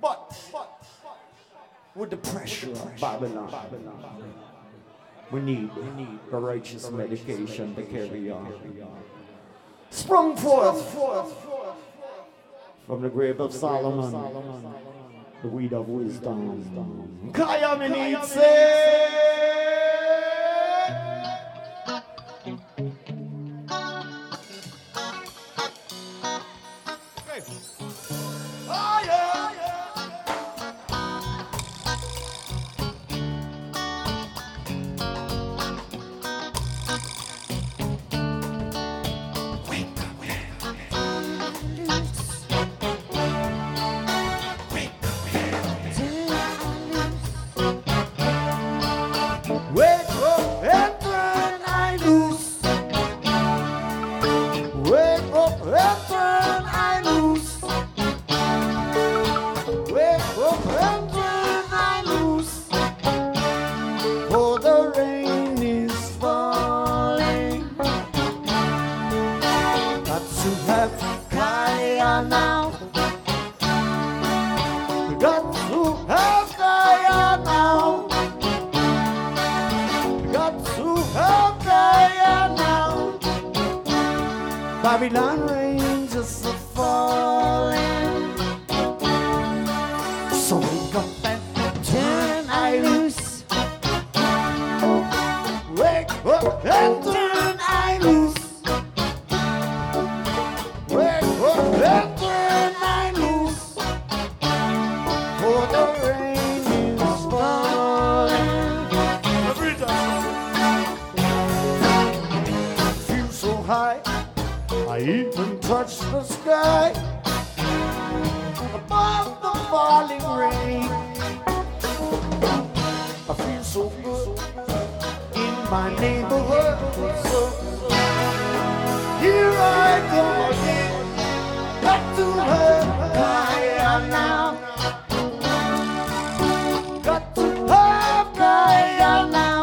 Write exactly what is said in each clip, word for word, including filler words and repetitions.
with the pressure of Babylon, we need, we need the righteous medication to carry on. Sprung forth from the grave of Solomon, the weed of wisdom. Kaya Minitse! Babylon rain just a falling. So wake up and turn I loose. Wake up and turn I loose. Wake up and turn I loose. For the rain is falling. Every time. Feel so high. I even touch the sky above the falling rain. I feel so good in my neighborhood. So here I go again, back to her Gaia now. Got to her Gaia now.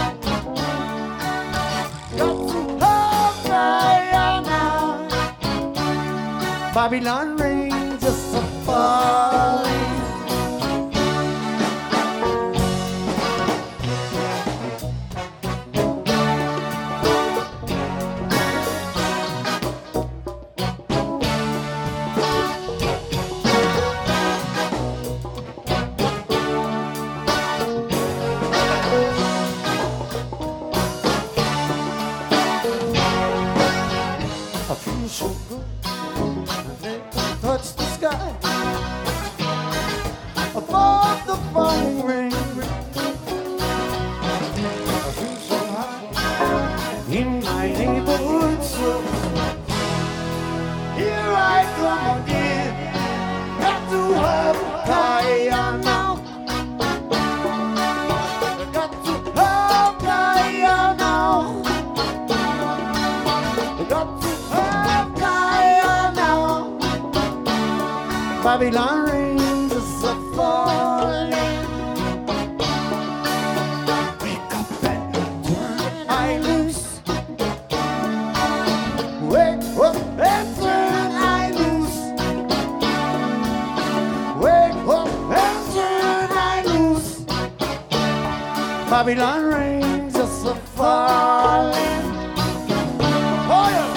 Babylon rain just a falling. I feel so good. Touch the sky above the falling rain. I feel so high in my neighborhood, so here I come again. Got to have Gaia now. Got to have Gaia now. Got to have Gaia now. Babylon rain is a falling. Wake up and turn I loose. Wake up and turn I loose. Wake up and turn I loose. Babylon rain is a falling. Oh yeah.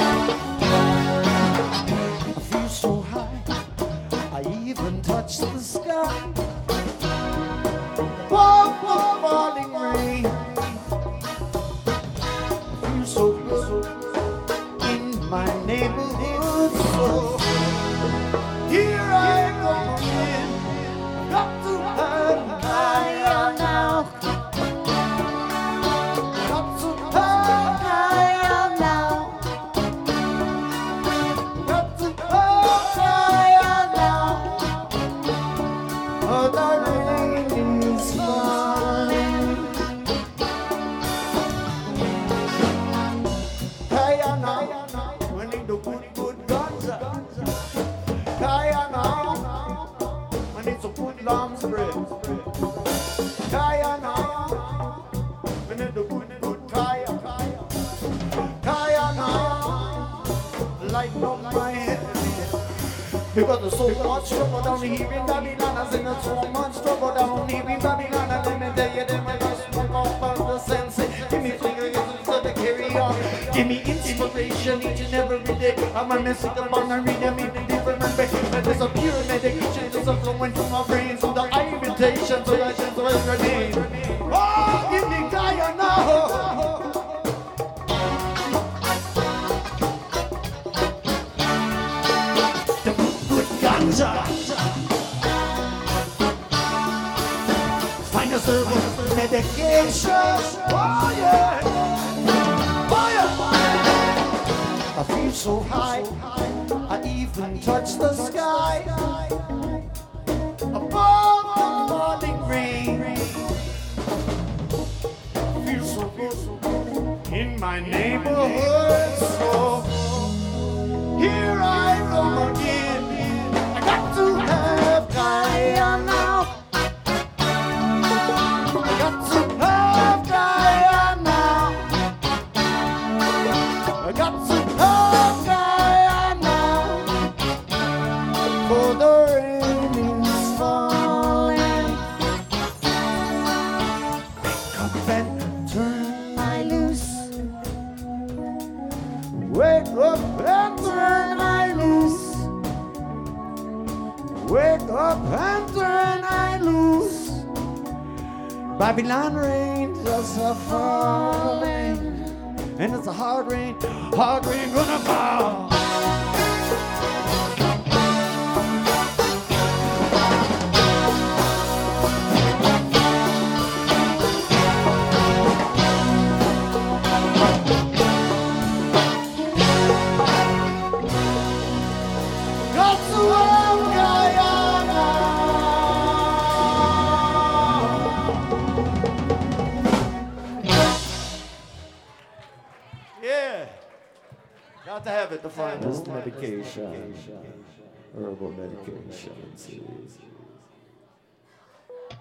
I feel so high. I even touch the sky above the falling rain. I feel so good in my neighborhood, so here I go again. Got to have Gaia now. Got to have Gaia now. Got to have Gaia now. Oh, the rain is falling. Gaia now. We need the good, good guns. Gaia now. We need some good long spread. Gaia now. We need the good, good Gaia. Gaia now. Lighten up my head. Because there's so much trouble down here in Babylon. I say there's so much trouble down here in Babylon. And let me tell you, them I just smoke off of the sense. Give me fingers so to carry on. Give me inspiration each and every day. I'm a message upon and read them in different way. But there's a pure medication that's a flowing from my brain. So the invitation, so I just was your name. Oh, give me Diana now. Find a servant medication. Oh yeah, oh yeah. I feel so high, I even touch the sky. Above the falling rain, I feel so good in my neighborhood. So here I come again. Got to have Diana now. I got to have Diana. I got to have Diana. For the rain is falling. Wake up and turn I loose. Wake up and turn I loose. Wake up and turn I loose. Babylon rain just a falling, and it's a hard rain, hard rain gonna fall. Got to have Diana. Yeah, got to have it. The finest medication, herbal medication.